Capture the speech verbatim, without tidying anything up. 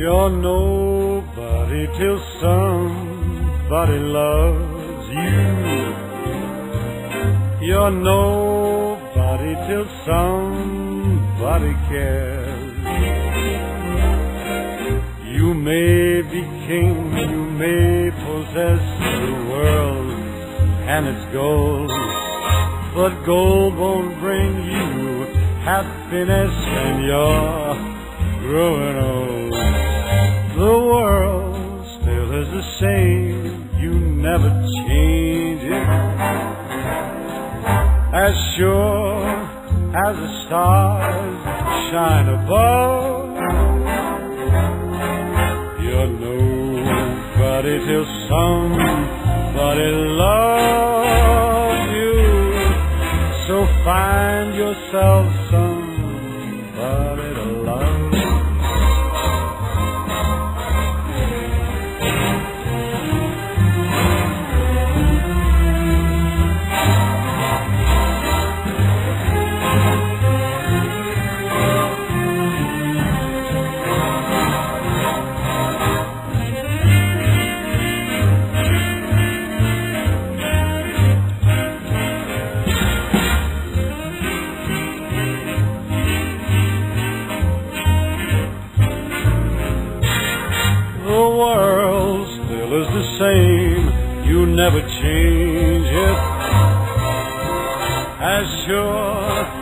You're nobody till somebody loves you. You're nobody till somebody cares. You may be king, you may possess the world and its gold, but gold won't bring you happiness when you're growing old. The world still is the same, you never change it. As sure as the stars shine above, you're nobody till somebody loves you. So find yourself somebody to love. The world still is the same, you never change it. As sure